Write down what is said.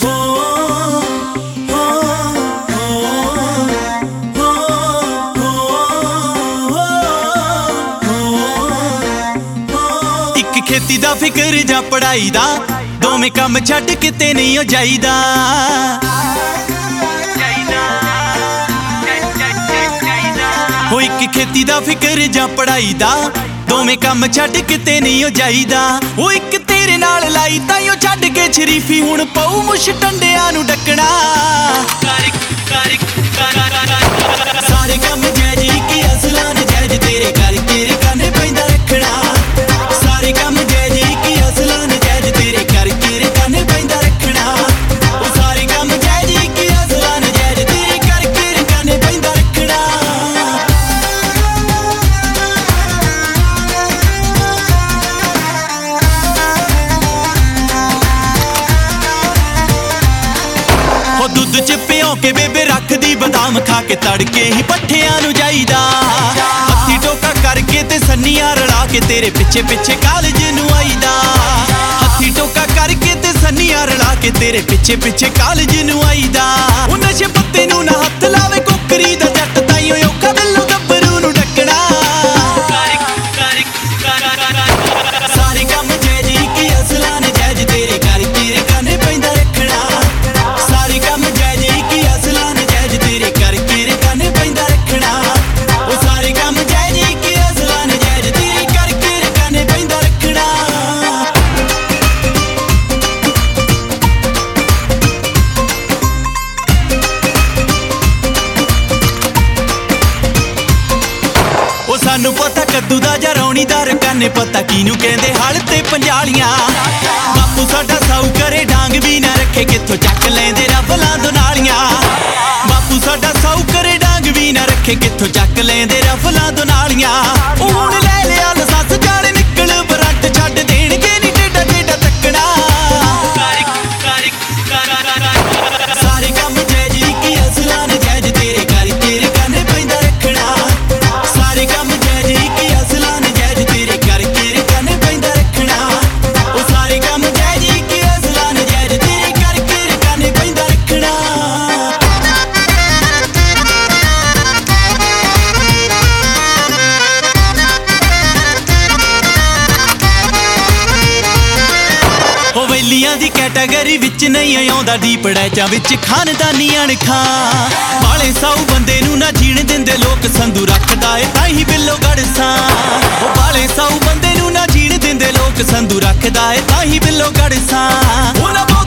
ਇੱਕ खेती दा फिकर जा पढ़ाई दा दोवें काम छड्ड किते नहीं हो जाईदा। हो एक खेती दा फिकर जा पढ़ाई दा दोवें काम छड्ड किते नहीं हो जाईदा। हो एक तेरे नाल लाई ताईओ छड्ड के शरीफी हुण पऊ मुछ टंडियां नूं डकणा। सारे काम जैज की असलां नजैज तेरे करके काने पैंदा रखना। सारे काम जैज की असलां नजैज तेरे करके काने पैंदा रखना। ओ सारे काम जैज की असलां नजैज तेरे करके काने पैंदा रखना। हो दुध च पिओ के बेबे रखदी बादाम खा के तड़के ही पट्ठियां नूं जाईदा। हत्थी टोका करके ते सन्नियां रला के तेरे पिछे पिछे कालज नूं आईदा। हत्थी टोका करके ते सन्नियां रला के तेरे पिछे पिछे कालज नूं आईदा। ओ नशे पत्ते नूं ना हत्थ लावे कोकरी दा जट ताईओ औखा दिलों गब्बरू नूं डकणा। सारे काम जैज की असलां नजैज तेरे करके काने पैंदा रखना। सारे काम जैज की असलां नजैज तेरे करके काने पैंदा रखना। ओ सारे काम जैज की असलां नजैज तेरे करके काने पैंदा रखना। ओ सानू पता कद्दू दा जां रौणी दा रकाने पता किनू कहंदे हल ते पंजालियां। बापू साडा साऊ करे डांग भी ना रखे कित्थों चक लैंदे रफलां दो नालियां। बापू साडा साऊ करे डांग भी ना रखे कित्थों चक लैंदे रफलां दो नालियां। ओ हुण ले लिया लसस जाले निकल बरंट छड्ड देणगे नी टेढ़ा टेढ़ा तकना। सारे काम जैज की असलां नजैज तेरे करके काने पैंदा रखना। सारे काम जैज की असलां नजैज तेरे करके काने पैंदा रखना। ओ सारे काम जैज की असलां नजैज तेरे करके काने पैंदा रखना। हो वैलियां दी कैटागरी विच नहीं आउंदा डीप डैचां विच खानदानी अणखां। वाले साऊ बंदे नूं ना जीण दिंदे लोक संधू रखदा ए ताहीं बिल्लो गड़सां। ओ वाले साऊ बंदे नूं ना जीण दिंदे लोक संधू रखदा ए ताहीं बिल्लो गड़सां।